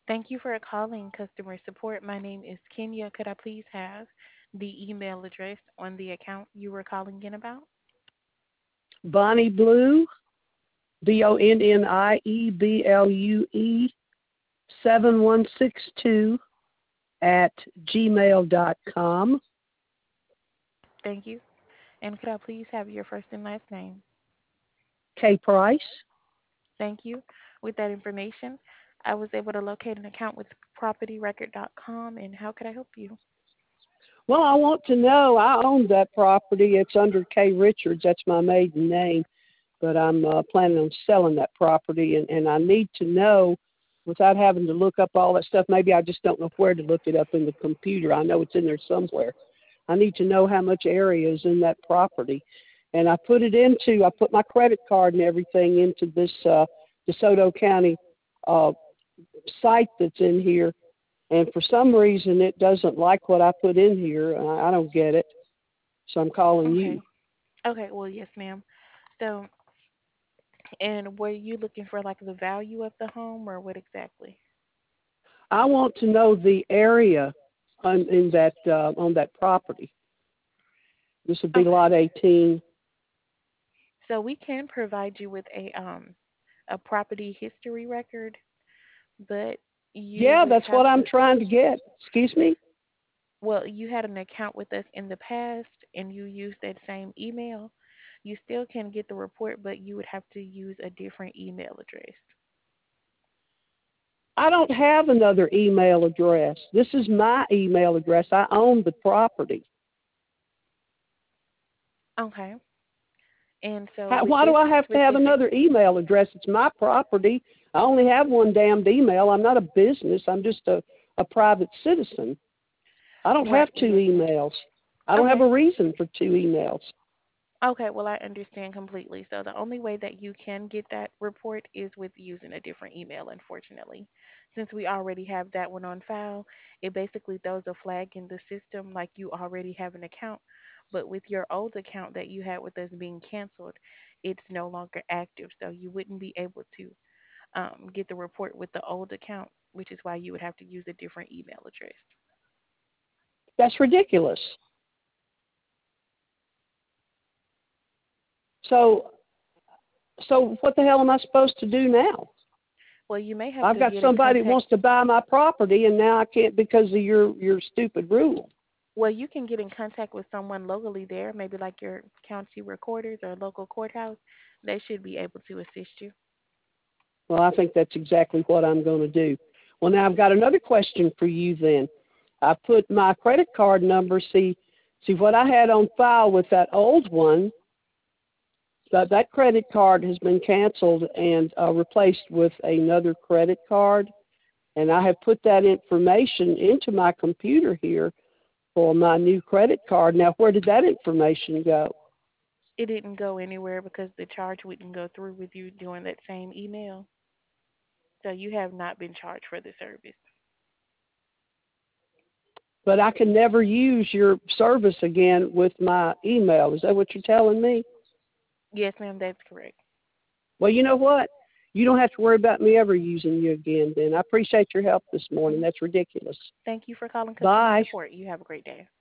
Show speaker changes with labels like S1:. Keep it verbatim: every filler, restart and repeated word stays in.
S1: Thank you for calling customer support. My name is Kenya. Could I please have the email address on the account you were calling in about?
S2: Bonnie Blue, B O N N I E B L U E, seven one six two at gmail dot com.
S1: Thank you. And could I please have your first and last name?
S2: K Price.
S1: Thank you. With that information, I was able to locate an account with property record dot com. And how could I help you?
S2: Well, I want to know, I own that property. It's under K Richards. That's my maiden name. But I'm uh, planning on selling that property, and, and I need to know, without having to look up all that stuff, maybe I just don't know where to look it up in the computer. I know it's in there somewhere. I need to know how much area is in that property. And I put it into, I put my credit card and everything into this uh, DeSoto County uh, site that's in here. And for some reason, it doesn't like what I put in here. I, I don't get it. So I'm calling you.
S1: Okay. Okay. Well, yes, ma'am. So, and were you looking for like the value of the home or what exactly?
S2: I want to know the area on, in that uh, on that property. This would be
S1: Okay.
S2: lot eighteen.
S1: So we can provide you with a um a property history record, but you
S2: Yeah,
S1: would
S2: that's
S1: have
S2: what I'm
S1: to.
S2: trying to get. Excuse me?
S1: Well, you had an account with us in the past and you used that same email. You still can get the report, but you would have to use a different email address.
S2: I don't have another email address. This is my email address. I own the property.
S1: Okay. And so
S2: How,
S1: with
S2: why do
S1: this
S2: I have to have
S1: specific,
S2: another email address? It's my property. I only have one damned email. I'm not a business. I'm just a, a private citizen. I don't have
S1: right,
S2: two
S1: yes, ma'am.
S2: emails. I don't have
S1: Okay.
S2: a reason for two emails.
S1: Okay, well, I understand completely. So the only way that you can get that report is with using a different email, unfortunately. Since we already have that one on file, it basically throws a flag in the system like you already have an account. But with your old account that you had with us being canceled, it's no longer active. So you wouldn't be able to um, get the report with the old account, which is why you would have to use a different email address.
S2: That's ridiculous. So, so what the hell am I supposed to do now?
S1: Well, you may have
S2: I've
S1: to
S2: got
S1: get in
S2: somebody that
S1: contact.
S2: wants to buy my property, and now I can't because of your your stupid rule.
S1: Well, you can get in contact with someone locally there, maybe like your county recorders or local courthouse. They should be able to assist you.
S2: Well, I think that's exactly what I'm going to do. Well, now I've got another question for you. Then I put my credit card number. See, see what I had on file with that old one. That that credit card has been canceled and uh, replaced with another credit card. And I have put that information into my computer here for my new credit card. Now, where did that information go?
S1: It didn't go anywhere because the charge wouldn't go through with you doing that same email. So you have not been charged for the service.
S2: But I can never use your service again with my email. Is that what you're telling me?
S1: Yes, ma'am, that's correct.
S2: Well, you know what? You don't have to worry about me ever using you again, then. I appreciate your help this morning.
S1: Hmm.
S2: That's ridiculous.
S1: Thank you for calling customer
S2: Bye.
S1: support. You have a great day.